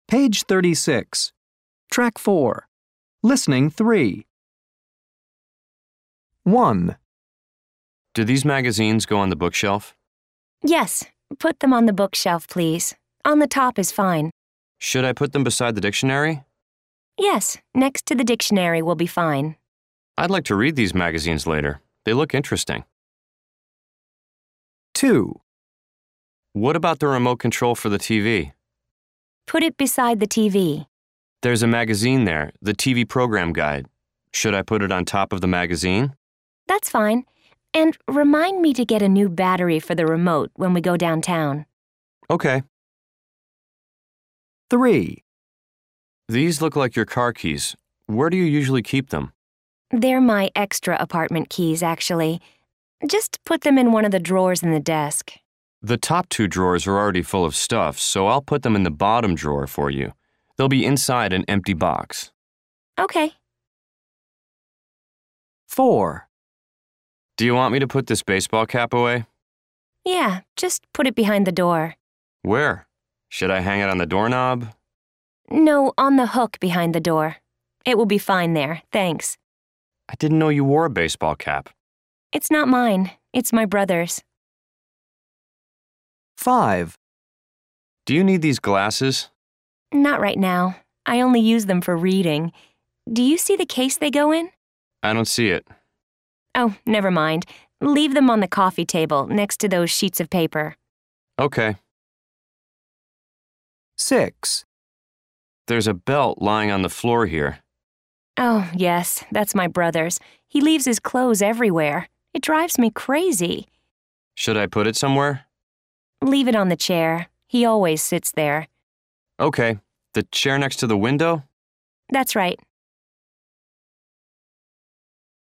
Page 36. Track 4. Listening 3. 1, Do these magazines go on the bookshelf? Yes, put them on the bookshelf, please. On the top is fine. Should I put them beside the dictionary? Yes, next to the dictionary will be fine. I'd like to read these magazines later. They look interesting. 2, What about the remote control for the TV? Put it beside the TV. There's a magazine there, the TV program guide. Should I put it on top of the magazine? That's fine. And remind me to get a new battery for the remote when we go downtown. Okay. 3, These look like your car keys. Where do you usually keep them? They're my extra apartment keys, actually. Just put them in one of the drawers in the desk. The top 2 drawers are already full of stuff, so I'll put them in the bottom drawer for you. They'll be inside an empty box. Okay. 4, Do you want me to put this baseball cap away? Yeah, just put it behind the door. Where? Should I hang it on the doorknob? No, on the hook behind the door. It will be fine there, thanks. I didn't know you wore a baseball cap. It's not mine. It's my brother's. 5, Do you need these glasses? Not right now. I only use them for reading. Do you see the case they go in? I don't see it. Oh, never mind. Leave them on the coffee table next to those sheets of paper. Okay. 6, There's a belt lying on the floor here. Oh, yes, that's my brother's. He leaves his clothes everywhere. It drives me crazy. Should I put it somewhere? Leave it on the chair. He always sits there. Okay. The chair next to the window? That's right.